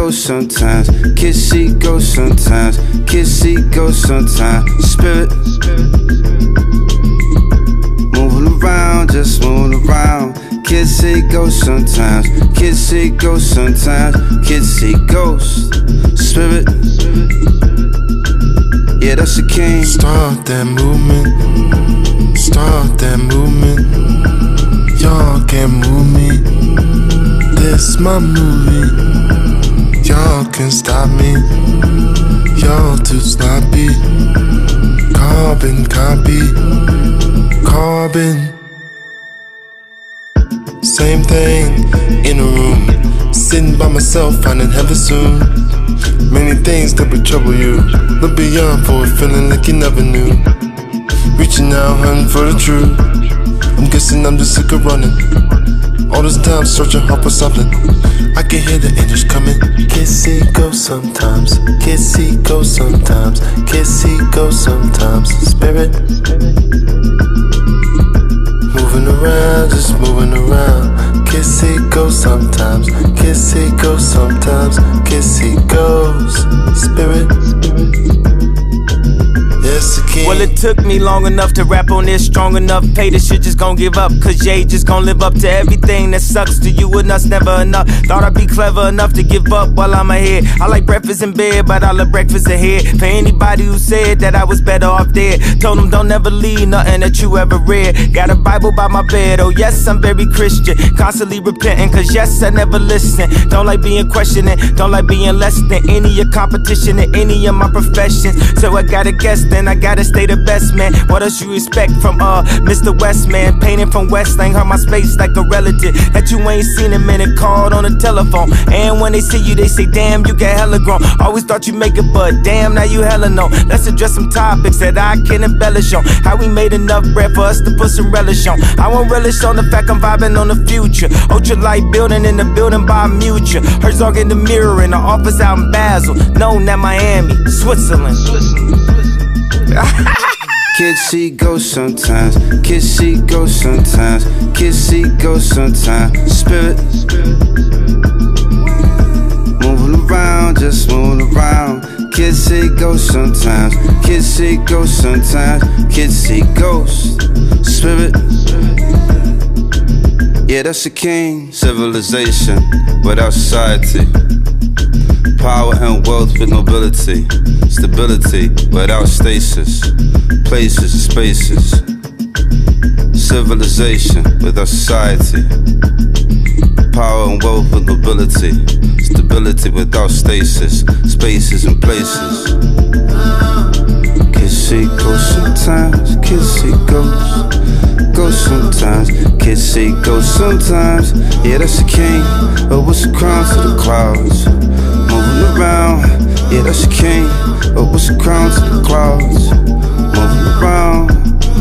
go sometimes, kissy go sometimes, kissy go sometimes. Spirit moving around, just moving around. Kissy go sometimes, kissy go sometimes, kissy ghost. Spirit, yeah, that's the king. Start that movement, start that movement. Y'all can't move me, this my movie. Y'all can't stop me, y'all too sloppy. Carbon copy, carbon. Same thing in a room, sitting by myself, finding heaven soon. Many things that would trouble you, look beyond for it, feeling like you never knew. Reaching out, hunting for the truth. I'm guessing I'm just sick of running. All this time searching hard for something. I can hear the angels coming. Kissy go sometimes, kissy go sometimes, kissy go sometimes. Spirit moving around, just moving around. Kissy go sometimes, kissy go sometimes, kissy goes. Spirit, yes, the king. Well, it took me long enough to rap on this, strong enough. Pay the shit just gon' give up, cause Jay just gon' live up to everything that sucks to you and us, never enough. Thought I'd be clever enough to give up while I'm ahead. I like breakfast in bed, but I love breakfast ahead. For anybody who said that I was better off dead, told them don't ever leave nothing that you ever read. Got a Bible by my bed, oh yes, I'm very Christian. Constantly repenting, cause yes, I never listen. Don't like being questioning, don't like being less than any of your competition in any of my professions. So I gotta guess, then I gotta stay the best, man. What else you expect from Mr. Westman? Painting from Westland, heard my space like a relative that you ain't seen a minute, called on the telephone. And when they see you, they say, damn, you get hella grown. Always thought you make it, but damn, now you hella know. Let's address some topics that I can embellish on. How we made enough bread for us to put some relish on. I won't relish on the fact I'm vibing on the future. Ultralight building in the building by Mutual. Herzog in the mirror in the office out in Basel. Known at Miami, Switzerland. Kissy go sometimes, kissy go sometimes, kissy go sometimes. Spirit moving around, just moving around. Kissy go sometimes, kissy go sometimes, kissy ghost. Spirit, yeah, that's the king. Civilization without society, power and wealth with nobility, stability without stasis, places and spaces. Civilization without society, power and wealth with nobility, stability without stasis, spaces and places. Kissy goes sometimes, kissy goes sometimes, kissy goes sometimes. Yeah, that's the king. Oh, what's the crown to the clouds? Moving around, yeah, that's the king. Oh, what's the crown to the clouds? Moving around,